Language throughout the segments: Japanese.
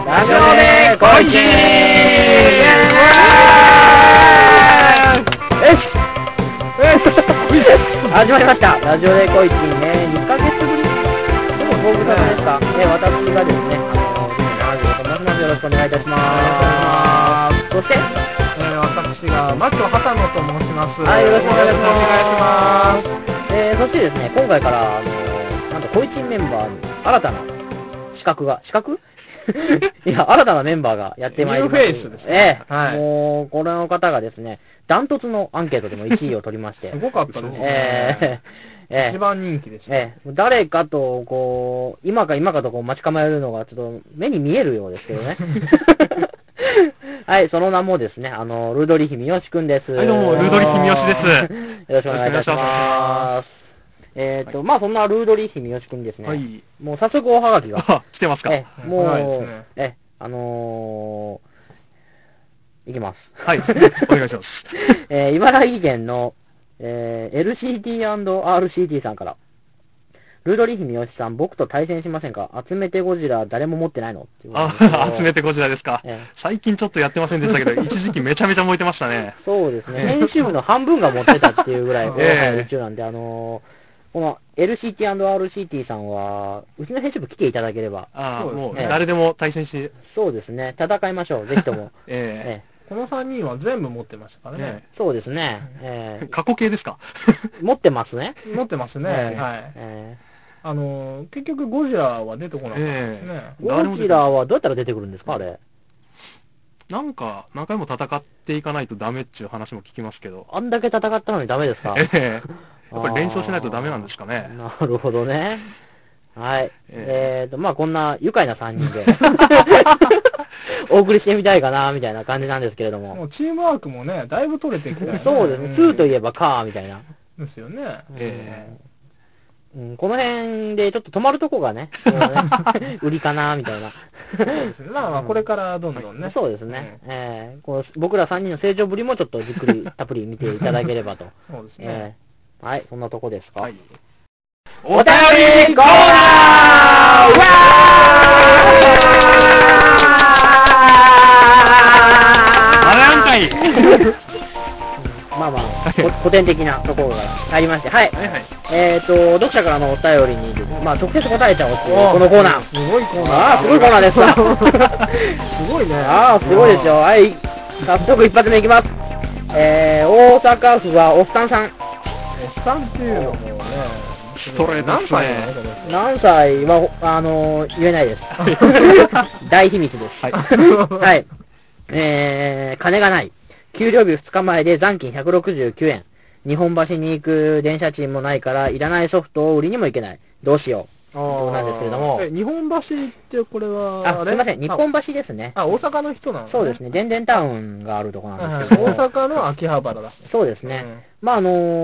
ラジオでこいち始まりました。ラジオでこいちね、2ヶ月ぶりのご無沙汰でした。私がですね、ラジオと申します。よろしくお願いいたします。そして、 私がマッチョ畑野と申します。 はい、よろしくお願いします。 そしてですね、今回からなんとこいちメンバーに新たな資格いや、新たなメンバーがやってまいります。 ニューフェイスですね。 はい。もう、この方がですね、ダントツのアンケートでも1位を取りまして。 すごかったですね。一番人気でした。 誰かと、こう、今かとこう待ち構えるのが、ちょっと目に見えるようですけどね。はい、その名もですね、ルードリヒ三好くんです。 はい、どうも、ルードリヒ三好です。 よろしくお願いいたします。まあ、そんなルードリヒ三好くんですね。はい。もう早速おはがきが。 来てますか？ もう、いきます。 はい、お願いします。 茨城県の、LCT&RCT さんから、ルードリヒ三好さん、僕と対戦しませんか？集めてゴジラ誰も持ってないのっていう。 集めてゴジラですか。最近ちょっとやってませんでしたけど、一時期めちゃめちゃ燃えてましたね。 そうですね。編集部の半分が持ってたっていうぐらい、宇宙なんで、この LCT&RCT さんは、うちの編集部来ていただければ。 もう誰でも対戦し。 そうですね。戦いましょう。ぜひとも。 この3人は全部持ってましたからね。 そうですね。 過去形ですか？ 持ってますね。 持ってますね。はい。結局ゴジラは出てこなかったですね。 ゴジラはどうやったら出てくるんですか、あれ。 なんか、何回も戦っていかないとダメっていう話も聞きますけど。 あんだけ戦ったのにダメですか？ やっぱり連勝しないとダメなんですかね。 なるほどね。はい。まあこんな愉快な3人でお送りしてみたいかな、みたいな感じなんですけれども。 もうチームワークもね、だいぶ取れてきた、ね。 そうですね。2といえばカーみたいな。 ですよね。 この辺でちょっと止まるとこがね、売りかな、みたいな。 そうですね。まあこれからどんどんね。 そうですね。僕ら3人の成長ぶりもちょっとじっくりたっぷり見ていただければと。 そうですね。 はい、そんなとこですか。はい。 お便りコーナー何回まあ、古典的なところがありまして、はい。読者からのお便りに、まあ、直接答えちゃおうっていう、このコーナー。 すごいコーナー。 すごいコーナーですか。 すごいね。 すごいですよ。はい。早速一発目いきます。大阪府はおっさんさん。 おっさんっていうのもね、 ストレート何歳なの？ 何歳は、言えないです。大秘密です。はい。金がない。給料日2日前で残金169円。日本橋に行く電車賃もないから、いらないソフトを売りにも行けない。どうしよう。そうなんですけれども。 日本橋ってこれは、 すいません、日本橋ですね。 大阪の人なのね。 そうですね、電電タウンがあるところなんですけど。 大阪の秋葉原だ。 そうですね。まあ、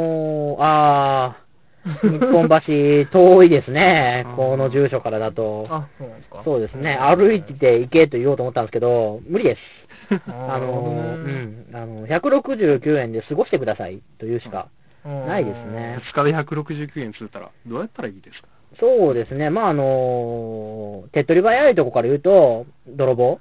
日本橋遠いですね。この住所からだと。 そうなんですか。 そうですね。歩いて行けと言おうと思ったんですけど、無理です。169円で過ごしてくださいというしかないですね。 2日で169円するったら、どうやったらいいですか？ そうですね。まあ、手っ取り早いとこから言うと、泥棒。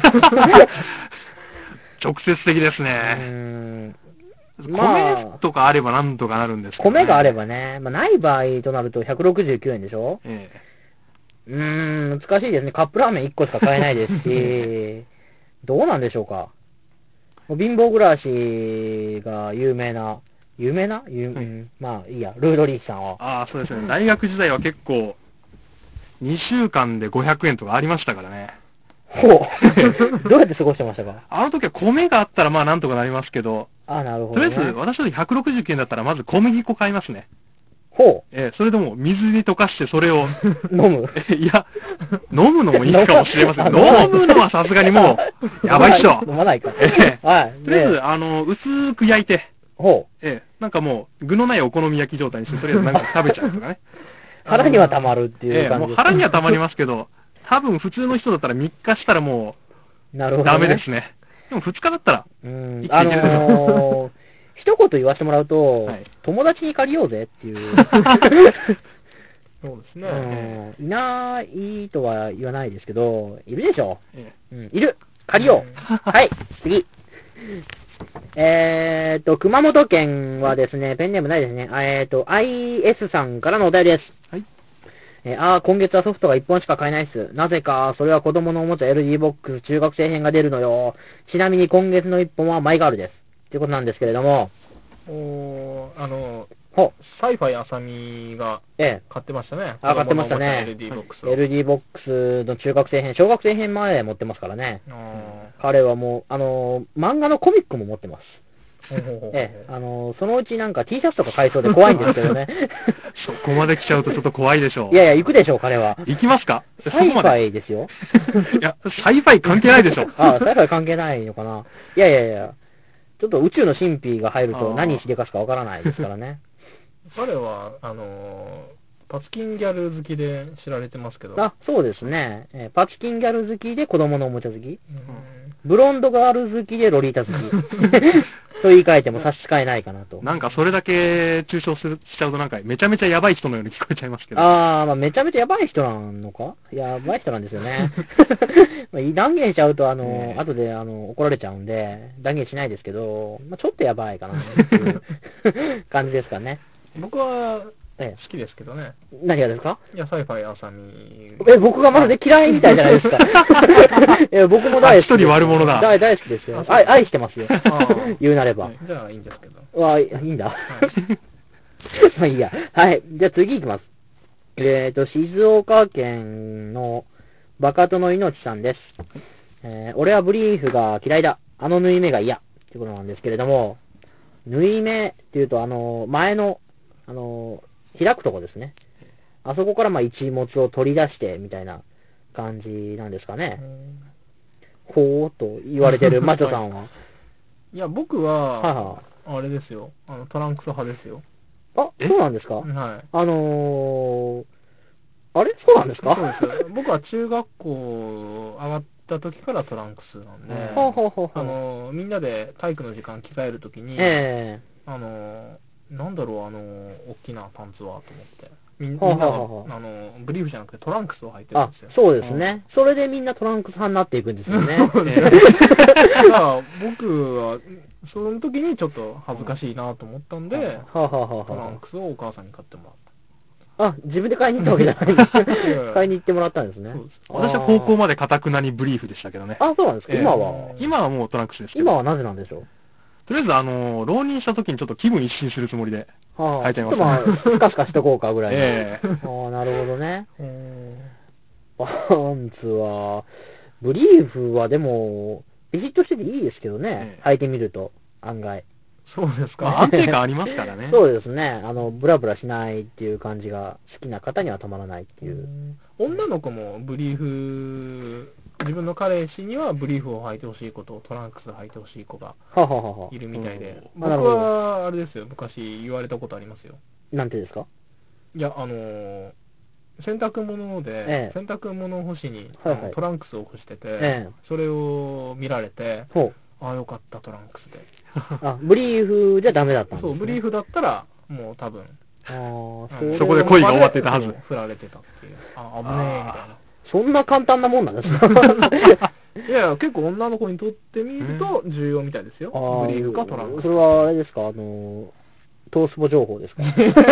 直接的ですね。米とかあればなんとかなるんですけど、ね。 米があればね。まあ、ない場合となると169円でしょ？難しいですね。カップラーメン1個しか買えないですし、どうなんでしょうか。貧乏暮らしが有名な、まあいいや、ルードリーさんは。 そうですね。大学時代は結構、2週間で500円とかありましたからね。 ほう。どうやって過ごしてましたか？ あの時は米があったらまあなんとかなりますけど、 なるほど、 とりあえず私の時169円だったらまず小麦粉買いますね。 ほう。 それでも水に溶かしてそれを飲むいや、飲むのもいいかもしれません。飲むのはさすがにもう、やばいっしょ。 飲まないか。 はい。とりあえず、薄く焼いて、 ほう。 なんかもう、具のないお好み焼き状態にして、とりあえずなんか食べちゃうとかね。 腹には溜まるっていう感じです。 もう腹には溜まりますけど、多分普通の人だったら3日したらもう、ダメですね。でも2日だったら、生きていけるでしょ。 一言言わせてもらうと、友達に借りようぜっていう。 そうですね。 いないとは言わないですけど、いるでしょ。いる。借りよう。はい、次。熊本県はですね、ペンネームないですね。IS さんからのお便りです。はい。今月はソフトが1本しか買えないっす。なぜか、それは子供のおもちゃ LD ボックス中学生編が出るのよ。ちなみに今月の1本はマイガールです。ということなんですけれども。 サイファイ浅見が買ってましたね。 買ってましたね。 LD ボックス。 LD ボックスの中学生編、小学生編まで持ってますからね。彼はもう、漫画のコミックも持ってます。そのうちなんか T シャツとか買いそうで怖いんですけどね。 そこまで来ちゃうとちょっと怖いでしょう。 いやいや、行くでしょう、彼は。 行きますか？ サイファイですよ。 いや、サイファイ関係ないでしょ。 サイファイ関係ないのかな。いやいやいや、ちょっと宇宙の神秘が入ると何しでかすかわからないですからね。 彼は、パツキンギャル好きで知られてますけど。 そうですね。パツキンギャル好きで子供のおもちゃ好き。ブロンドガール好きでロリータ好き。と言い換えても差し支えないかなと。 なんかそれだけ抽象しちゃうとなんかめちゃめちゃやばい人のように聞こえちゃいますけど。 まあめちゃめちゃやばい人なのか？やばい人なんですよね。断言しちゃうと後で怒られちゃうんで、断言しないですけど、ちょっとやばいかなっていう感じですかね。 僕は、好きですけどね。 何がですか？ いや、サイファイ浅見。 僕がまるで嫌いみたいじゃないですか。僕も大好き。 一人悪者だ。 大好きですよ。愛してますよ。言うなれば。 じゃあいいんですけど。 いいんだ。まあいいや。はい。じゃあ次行きます。静岡県のバカ殿命さんです。俺はブリーフが嫌いだ。縫い目が嫌。ってことなんですけれども、縫い目っていうと、前の、開くとこですね。あそこから一物を取り出して、みたいな感じなんですかね。ほーと言われてるマチョさんは。 いや、僕は、あれですよ。トランクス派ですよ。 そうなんですか？ はい。 あれそうなんですか？ そうですよ。僕は中学校上がった時からトランクスなんで、みんなで体育の時間着替える時に、なんだろう、大きなパンツはと思って。みんなが、ブリーフじゃなくてトランクスを履いてるんですよ。 そうですね。それでみんなトランクス派になっていくんですよね。 僕は、その時にちょっと恥ずかしいなと思ったんで、トランクスをお母さんに買ってもらった。 自分で買いに行ったわけじゃないんです。買いに行ってもらったんですね。 私は高校まで堅くなにブリーフでしたけどね。 そうなんですか？今はもうトランクスですけど。今はなぜなんでしょう？ とりあえず、浪人した時にちょっと気分一新するつもりで、履いてみました。 スカスカしとこうかぐらいの。なるほどね。パンツは、ブリーフはでも、ビシッとしてていいですけどね。履いてみると、案外。 そうですか。 安定感ありますからね。 そうですね。ブラブラしないっていう感じが好きな方にはたまらないっていう。 女の子もブリーフ、自分の彼氏にはブリーフを履いてほしい子とトランクスを履いてほしい子がいるみたいで。僕は、あれですよ、昔言われたことありますよ。 なんてですか？ いや、洗濯物で、洗濯物干しにトランクスを干してて、それを見られて、よかった、トランクスで。 ブリーフじゃダメだったんですね。 そう、ブリーフだったら、もう多分、 そこで恋が終わってたはず。 振られてたっていう。危ねえ、みたいな。 そんな簡単なもんなんですか？ いや、結構女の子にとってみると重要みたいですよ。ブリーフかトランクス。 それはあれですか？トースポ情報ですか？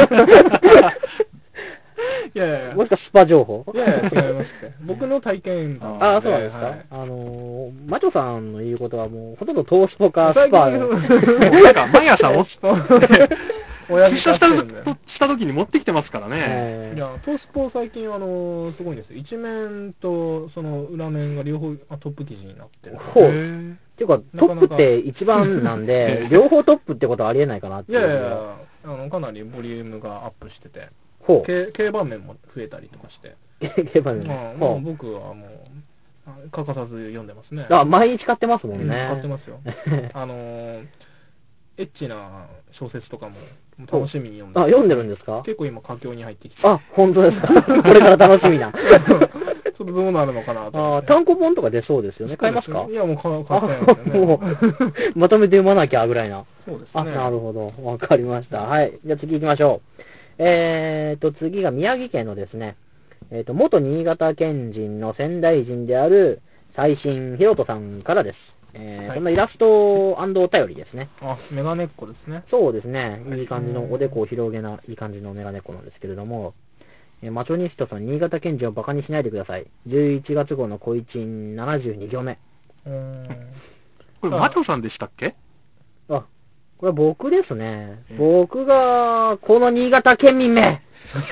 いやいや、 もしかスパ情報？ いやいや、違いますって。僕の体験談。 そうなんですか？マチョさんの言うことはもう、ほとんどトースポかスパ。 なんか、毎朝出社した時に持ってきてますからね。 いや、トースポ最近すごいんですよ。一面とその裏面が両方トップ記事になってる。 っていうか、トップって一番なんで、両方トップってことはありえないかなっていう。 いやいや、かなりボリュームがアップしてて。競馬面も増えたりとかして。 競馬面僕はもう、欠かさず読んでますね。 毎日買ってますもんね。 買ってますよ。エッチな小説とかも楽しみに読んで読んでるんですか？ 結構今佳境に入ってきて。 本当ですか？これから楽しみな。 ちょっとどうなるのかなと。 単行本とか出そうですよね。買いますか？ いや、もう買っちゃいますよね。もう、まとめて読まなきゃぐらいな。 そうですね。 なるほど。わかりました。はい。じゃあ次行きましょう。 次が宮城県のですね、元新潟県人の仙台人である、最新ひろとさんからです。こんなイラスト&お便りですね。 あ、メガネっ子ですね。 そうですね。いい感じのおでこを広げな、いい感じのメガネっ子なんですけれども、マチョニストさん、新潟県人をバカにしないでください。11月号の小一72行目。 これ、マチョさんでしたっけ？ あ、これは僕ですね。僕が、この新潟県民め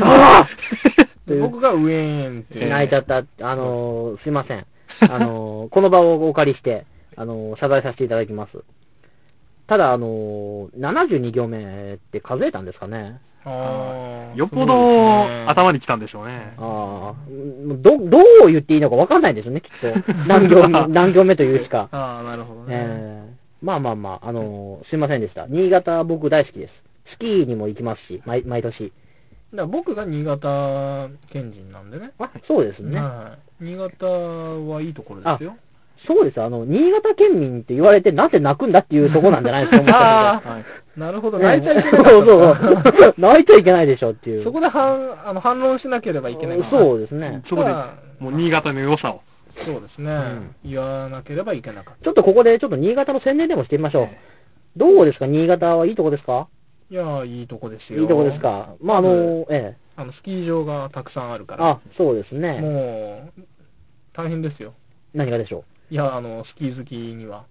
僕がウェーンって。 泣いちゃった。すいません。この場をお借りして、謝罪させていただきます。ただ、72行目って数えたんですかね。 よっぽど頭に来たんでしょうね。 どう言っていいのか分かんないんですよね、きっと。何行目というしか。 なるほどね。 まあ、すいませんでした。新潟僕大好きです。スキーにも行きますし、毎年。 僕が新潟県人なんでね。 そうですね。 新潟はいいところですよ。 そうです。新潟県民って言われてなぜ泣くんだっていうとこなんじゃないですか、 なるほど、泣いちゃいけない。 そう。泣いちゃいけないでしょっていう。 そこで反論しなければいけない。 そうですね。 そこで、もう新潟の良さを。 そうですね。言わなければいけなかった。 ちょっとここでちょっと新潟の宣伝でもしてみましょう。どうですか、新潟はいいとこですか？ いや、いいとこですよ。 いいとこですか。まあ、 スキー場がたくさんあるから。 そうですね。 もう、大変ですよ。 何がでしょう？いや、スキー好きには。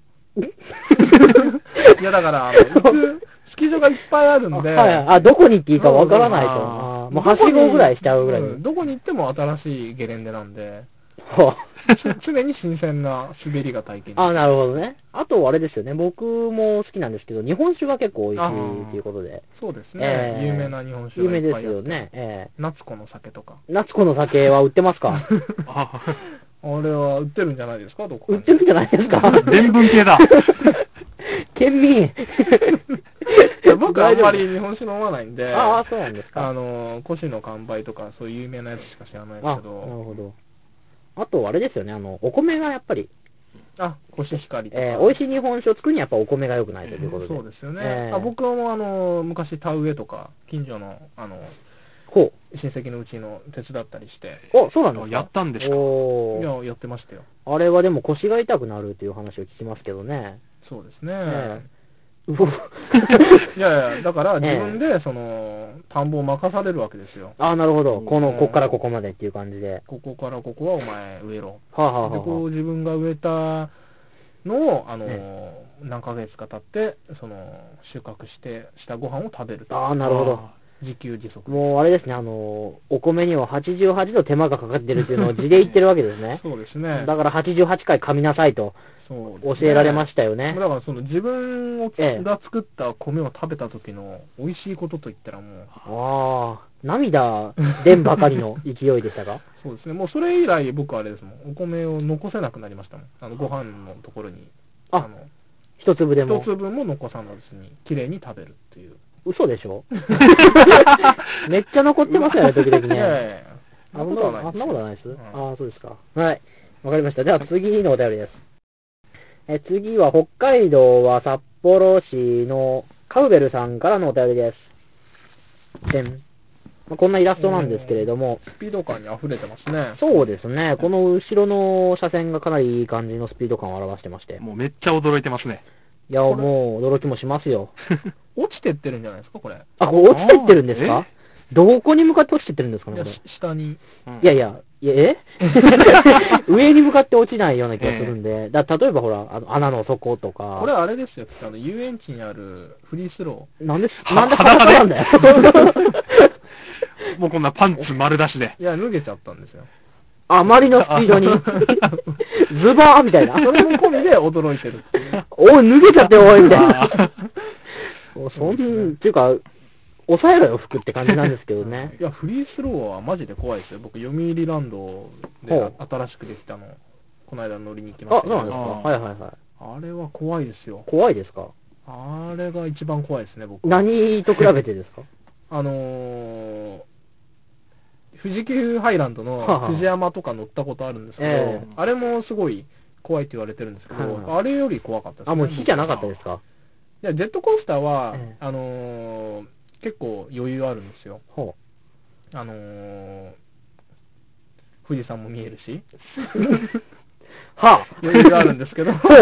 いや、だから、スキー場がいっぱいあるんで。 どこに行っていいかわからないと。もうはしごぐらいしちゃうぐらい。 どこに行っても新しいゲレンデなんで。常に新鮮な滑りが体験できる。 なるほどね。あと、あれですよね。僕も好きなんですけど、日本酒が結構美味しいということで。 そうですね。有名な日本酒がいっぱい有名ですよね。 夏子の酒とか。 夏子の酒は売ってますか？ あれは売ってるんじゃないですか？どこか売ってるんじゃないですか？ 伝聞系だ。 県民。 僕はあんまり日本酒飲まないんで。 そうなんですか。 越の乾杯とかそういう有名なやつしか知らないですけど。 なるほど。あと、あれですよね、お米がやっぱり。 コシヒカリとか。 美味しい日本酒を作るにはやっぱお米が良くないということで。 そうですよね。僕も昔田植えとか、近所の、親戚のうちの手伝ったりして。 そうなんですか？ やったんですか？ いや、やってましたよ。 あれはでも腰が痛くなるという話を聞きますけどね。 そうですね。いや、だから自分で、田んぼを任されるわけですよ。 なるほど。こっからここまでっていう感じで。 ここからここはお前植えろ。で、自分が植えたのを、何ヶ月か経って、収穫したご飯を食べると。 なるほど。 自給自足。 もうあれですね、お米には88の手間がかかってるっていうのを字で言ってるわけですね。 そうですね。 だから88回噛みなさいと。教えられましたよね。 だから自分が作った米を食べた時の美味しいことといったらもう。涙出んばかりの勢いでしたか？ そうですね。もうそれ以来僕はあれですもん。お米を残せなくなりましたもん。ご飯のところに。 一粒でも。 一粒も残さずに、綺麗に食べるっていう。 嘘でしょ？めっちゃ残ってますよね、時々ね。 そんなことはないです。 そんなことないです。そうですか。はい。わかりました。では次のお便りです。次は北海道は札幌市のカウベルさんからのお便りです。こんなイラストなんですけれども。 スピード感に溢れてますね。 そうですね。この後ろの車線がかなりいい感じのスピード感を表してまして。 もうめっちゃ驚いてますね。 いや、もう驚きもしますよ。 落ちてってるんじゃないですか、これ。 これ落ちてってるんですか？どこに向かって落ちてってるんですかね、これ。 下に。 いや、上に向かって落ちないような気がするんで、例えばほら、穴の底とか。 これあれですよ、遊園地にあるフリースロー。なんで裸なんだよ。 もうこんなパンツ丸出しで。 いや、脱げちゃったんですよ。 あまりのスピードに。ズバーみたいな。 それも込みで驚いてるっていう。 おい、脱げちゃっておい、みたいな。っていうか、抑えろよ、服って感じなんですけどね。 いや、フリースローはマジで怖いですよ。僕、読売ランドで新しくできたの、この間乗りに行きました。 そうなんですか。はいはいはい。 あれは怖いですよ。 怖いですか？ あれが一番怖いですね、僕。 何と比べてですか？ 富士急ハイランドの藤山とか乗ったことあるんですけど、あれもすごい怖いって言われてるんですけど、あれより怖かったですね。 もう火じゃなかったですか？ いや、ジェットコースターは、 結構余裕あるんですよ。 ほう。富士山も見えるし。 はあ。 余裕があるんですけど。 ほう。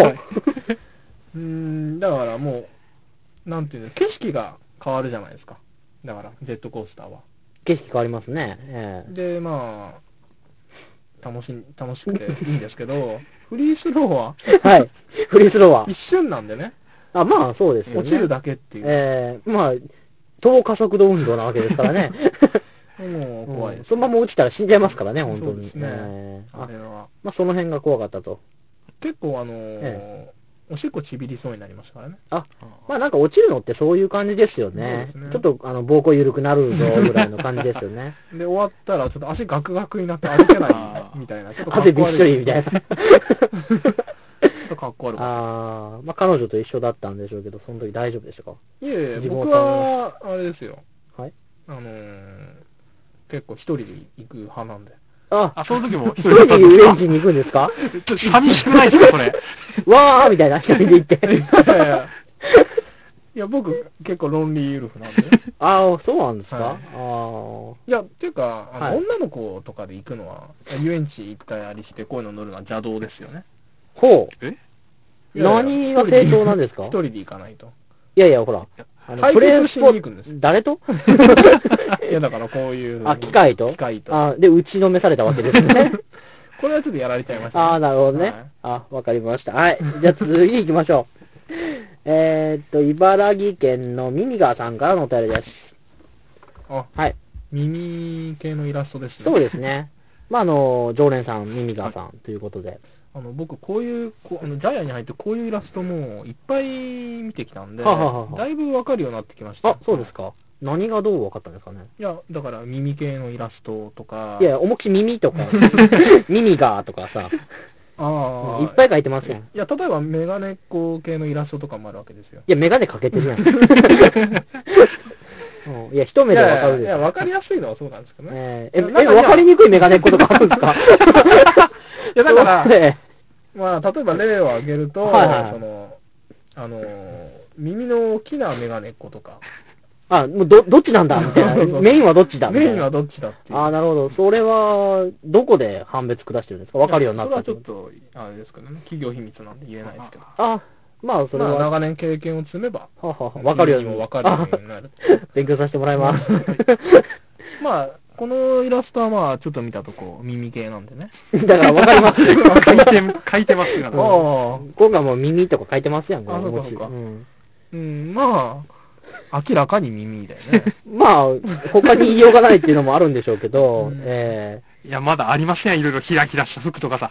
だからもう、なんていうの、景色が変わるじゃないですか。だから、ジェットコースターは。 景色変わりますね。 で、まあ、楽しくていいんですけど、フリースローははい。フリースローは一瞬なんでね。 あ、まあそうですよね。 落ちるだけっていう。 まあ、等加速度運動なわけですからね。 もう怖いです、 そのまま落ちたら死んじゃいますからね、本当に。 そうですね。あれは。 まあその辺が怖かったと。 結構おしっこちびりそうになりましたからね。 まあなんか落ちるのってそういう感じですよね。ちょっと膀胱緩くなるぞぐらいの感じですよね。 で、終わったらちょっと足ガクガクになって歩けないみたいな。ちょっと汗びっしょりみたいな。ちょっとかっこ悪かった。 まあ彼女と一緒だったんでしょうけど、その時大丈夫でしたか？ いえ、僕は、あれですよ。 はい。 結構一人で行く派なんで。 その時も一人で遊園地に行くんですか？ ちょっと寂しくないですか、それ。 わーみたいな、一人で行って。 いや、僕、結構ロンリーウルフなんで。 そうなんですか？ いや、っていうか、女の子とかで行くのは、遊園地行ったりして、こういうの乗るのは邪道ですよね。 ほう。何が正当なんですか？ 一人で行かないと。 いやいや、ほら。 プレイしに行くんです。 誰と？ いや、だからこういう。 機械と？で、打ちのめされたわけですね。 これはちょっとやられちゃいましたね。 なるほどね。わかりました。はい。じゃあ次行きましょう。茨城県のミミガーさんからのお便りです。はい。 耳系のイラストですね。 そうですね。まあ、常連さん、ミミガーさんということで。 僕、こういう、ジャイアに入ってこういうイラストもいっぱい見てきたんで、だいぶわかるようになってきました。 そうですか。何がどう分かったんですかね？ いや、だから耳系のイラストとか。 いや、重き耳とか、耳がとかさ。いっぱい書いてますやん。 いや、例えばメガネっ子系のイラストとかもあるわけですよ。 いや、メガネかけてるやん。いや、一目でわかるです。 いや、わかりやすいのはそうなんですけどね。 わかりにくいメガネっ子とかあるんですか？ いや、だから、まあ、例えば例を挙げると、耳の大きなメガネっ子とか。 もうどっちなんだみたいな。メインはどっちだみたいな。 メインはどっちだっていう。 なるほど。それは、どこで判別下してるんですか？わかるようになったそれはちょっと、あれですけどね。企業秘密なんで言えないですけど。 まあ、それは。 長年経験を積めば、 わかるように。 わかるようになる。 勉強させてもらいます。 まあ、このイラストはまあ、ちょっと見たとこ、耳系なんでね。 だからわかりますよ。 書いてますよ。 今回も耳とか書いてますやん、 そうか。まあ、明らかに耳だよね。 まあ、他に言いようがないっていうのもあるんでしょうけど、 いや、まだありません、いろいろキラキラした服とかさ。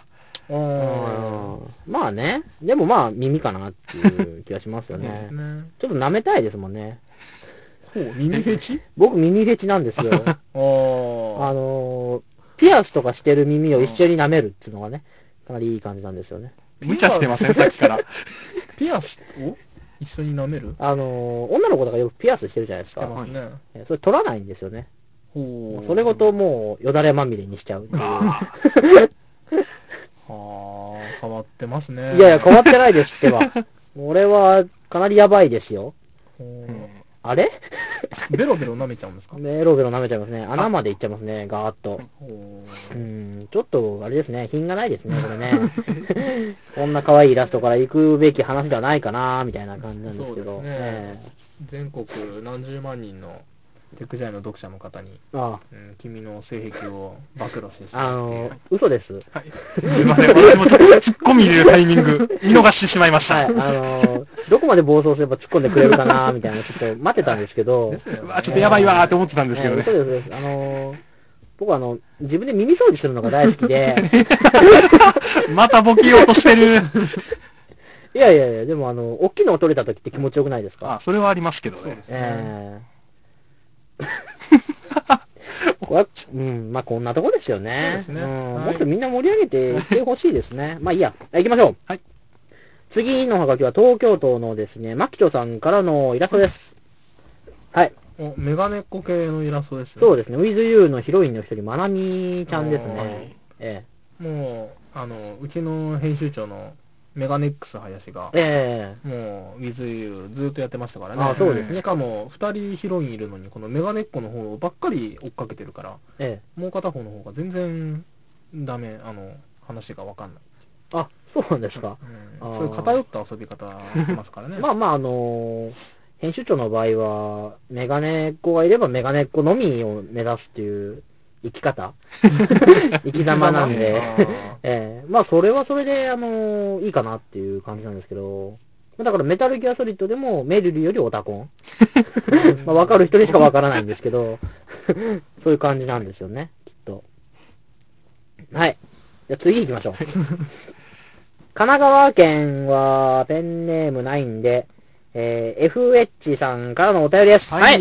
まあね。でもまあ、耳かなっていう気がしますよね。ちょっと舐めたいですもんね。 耳フェチ？ 僕耳フェチなんですよ。ピアスとかしてる耳を一緒に舐めるっていうのがね、かなりいい感じなんですよね。 無茶してません、さっきから。 ピアスを一緒に舐める？ 女の子とかよくピアスしてるじゃないですか。 してますね。 それ取らないんですよね。それごともうよだれまみれにしちゃう。 変わってますね。 いやいや、変わってないですってば。俺はかなりやばいですよ。あれベロベロ舐めちゃうんですか？ ベロベロ舐めちゃいますね。穴までいっちゃいますね、ガーッと。ちょっと、あれですね、品がないですね、これね。こんな可愛いイラストから行くべき話ではないかな、みたいな感じなんですけど。 全国何十万人のテクジャイの読者の方に、君の性癖を暴露してしまう。 嘘です。 はい。すいません、私もちょっと突っ込み入れるタイミング、見逃してしまいました。 どこまで暴走すれば突っ込んでくれるかな、みたいな、ちょっと待ってたんですけど。 ちょっとやばいわーって思ってたんですけどね。 そうです。僕自分で耳掃除するのが大好きで。 またボケようとしてる。 いや、でも大きいのを取れた時って気持ちよくないですか？ それはありますけどね。 まあこんなとこですよね。もっとみんな盛り上げていってほしいですね。まあいいや。行きましょう。 はい。 次のハガキは東京都のですね、マキチョさんからのイラストです。はい。 メガネっ子系のイラストですね。 そうですね。With You のヒロインの一人、まなみちゃんですね。 もう、うちの編集長のメガネックス林が、もう、With You ずっとやってましたからね。 そうですね。 しかも、2人ヒロインいるのに、このメガネっ子の方ばっかり追っかけてるから、もう片方の方が全然ダメ、話がわかんない。 そうなんですか。 そういう偏った遊び方してますからね。 編集長の場合は、メガネっ子がいればメガネっ子のみを目指すっていう生き方生き様なんで、それはそれで、いいかなっていう感じなんですけど、だからメタルギアソリッドでもメルルよりオタコンわかる人にしかわからないんですけど、そういう感じなんですよね、きっと。はい。じゃあ次行きましょう。神奈川県はペンネームないんで、FH さんからのお便りです。はい。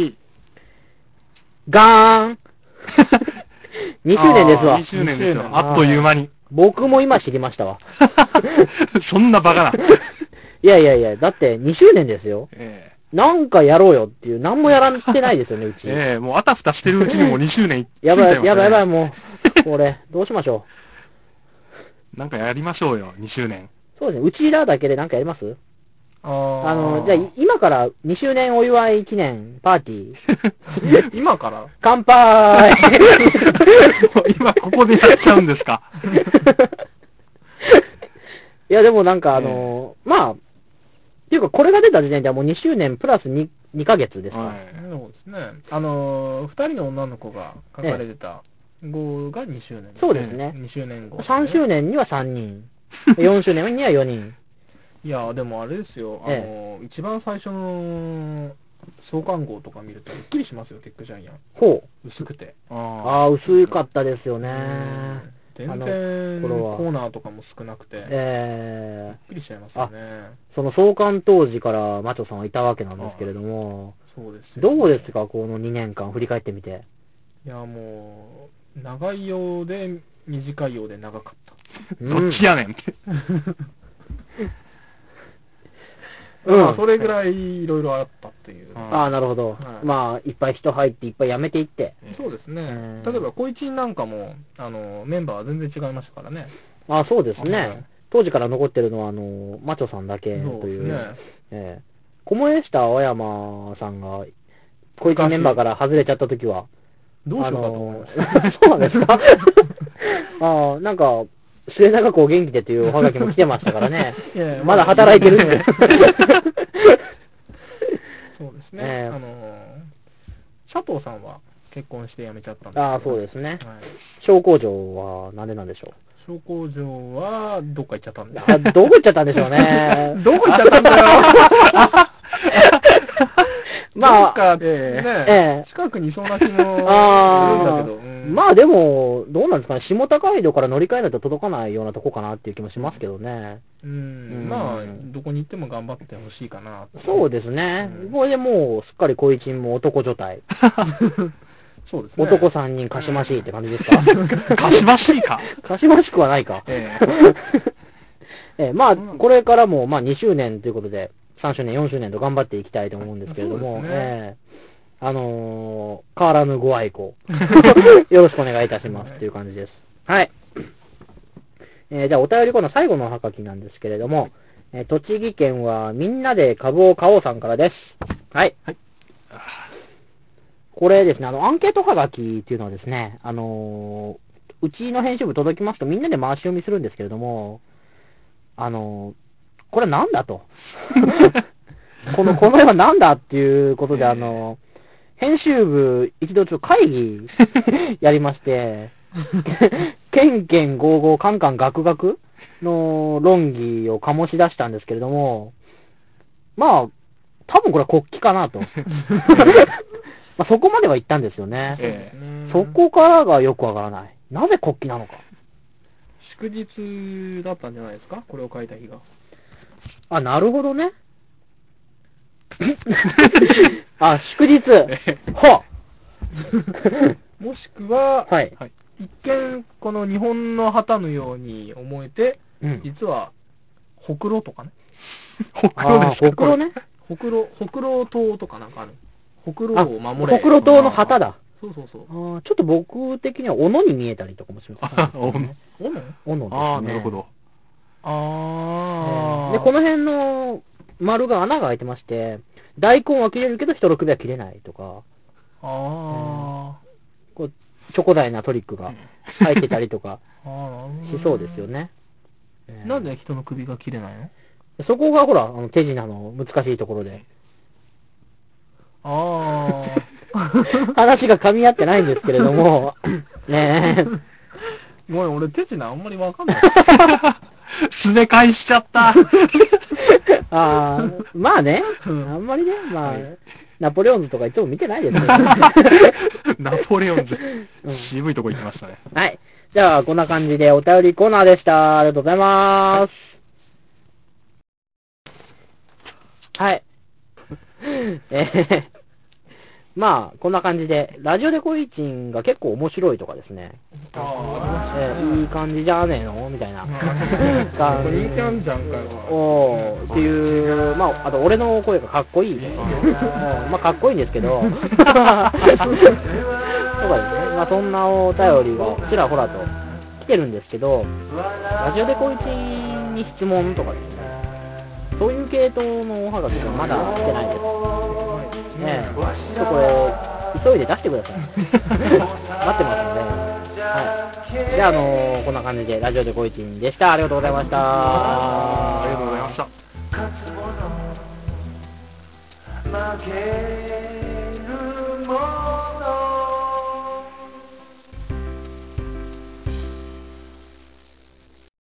ガーン2周年ですわ。 2周年ですよ。あっという間に。 僕も今知りましたわ。 そんなバカな。 いや、だって2周年ですよ。なんかやろうよっていう、なんもやらってないですよね、うち。 もうあたふたしてるうちにもう2周年やばい、もう。これ、どうしましょう。なんかやりましょうよ、2周年。 そうですね、うちらだけでなんかやります？じゃあ、今から2周年お祝い記念パーティー。今から乾杯今ここでやっちゃうんですか。 いや、でもなんかっていうかこれが出た時点ではもう2周年プラス 2ヶ月ですか。 そうですね。2人の女の子が書かれてた号が2周年、 そうですね。 2周年号、 3周年には3人。4周年には4人。 いや、でもあれですよ、一番最初の創刊号とか見るとびっくりしますよ、テックジャイアン。薄くて。 薄かったですよね。 全然コーナーとかも少なくて、びっくりしちゃいますよね。 その創刊当時からマチョさんはいたわけなんですけれども、 そうですよね。 どうですか、この2年間振り返ってみて。 いや、もう、長いようで短いようで長かった。 どっちやねんって。 それぐらいいろいろあったっていう。 なるほど。いっぱい人入っていっぱい辞めていって。 そうですね。例えば、コイチンなんかも、メンバーは全然違いましたからね。 そうですね。当時から残ってるのは、マチョさんだけという。小萌下青山さんが、コイチンメンバーから外れちゃった時は、 どうしようかと思いました。 そうなんですかなんか、末永くお元気でというおはがきも来てましたからね。まだ働いてるって。 そうですね。佐藤さんは結婚して辞めちゃったんですけど。 そうですね。小工場はなんでなんでしょう。 小工場はどっか行っちゃったんで。 どこ行っちゃったんでしょうね。 どこ行っちゃったんだよ。どっかで、近くにいそうな気もするんだけど。 でも、どうなんですかね。下高井戸から乗り換えないと届かないようなとこかなっていう気もしますけどね。 どこに行っても頑張ってほしいかな。 そうですね。これでもう、すっかり小一も男女体。 そうですね。 男3人かしましいって感じですか？ かしましいかかしましくはないか。これからも、2周年ということで、3周年、4周年と頑張っていきたいと思うんですけれども、変わらぬご愛顧、よろしくお願いいたしますという感じです。はい。じゃあ、お便りコーナー最後のおはがきなんですけれども、栃木県はみんなで株を買おうさんからです。はい。これですね、アンケートはがきっていうのはですね、うちの編集部届きますとみんなで回し読みするんですけれども、これなんだと。この絵はなんだっていうことで、編集部一度ちょっと会議やりまして、ケンケンゴーゴーカンカンガクガクの論議を醸し出したんですけれども、多分これは国旗かなと。そこまでは言ったんですよね。そこからがよくわからない。なぜ国旗なのか。 祝日だったんじゃないですか、これを書いた日が。 なるほどね。祝日。 もしくは、一見、この日本の旗のように思えて、実は、ほくろとかね。 ほくろですか？ほくろね。 ほくろ塔とかなんかある。ほくろを守れ。 ほくろ塔の旗だ。 そう。ちょっと僕的には斧に見えたりとかもします。 斧ですね。 なるほど。 で、この辺の丸が穴が開いてまして、大根は切れるけど人の首は切れないとか、こうチョコ大なトリックが入ってたりとかしそうですよね。 なんで人の首が切れないの？ そこがほら、手品の難しいところで。話が噛み合ってないんですけれども、ねえ。 ごめん、俺手品あんまりわかんない。 すね返しちゃった。 まあね、あんまりね、まあ、ナポレオンズとかいつも見てないですよね。 ナポレオンズ、渋いとこ行きましたね。 はい。じゃあ、こんな感じでお便りコーナーでした。ありがとうございます。はい。まあ、こんな感じで、ラジオでコイチンが結構面白いとかですね。いい感じじゃねえのみたいな。 人気あんじゃんかよ。っていう、まあ、あと俺の声がかっこいい。まあ、かっこいいんですけど。とかですね。まあ、そんなお便りがちらほらと来てるんですけど、ラジオでコイチンに質問とかですね。そういう系統のおはがきがまだ来てないです。ねえ、ちょっとこれ、急いで出してください。待ってますので。はい。じゃあ、こんな感じで、ラジオでコイチンでした。ありがとうございました。 ありがとうございました。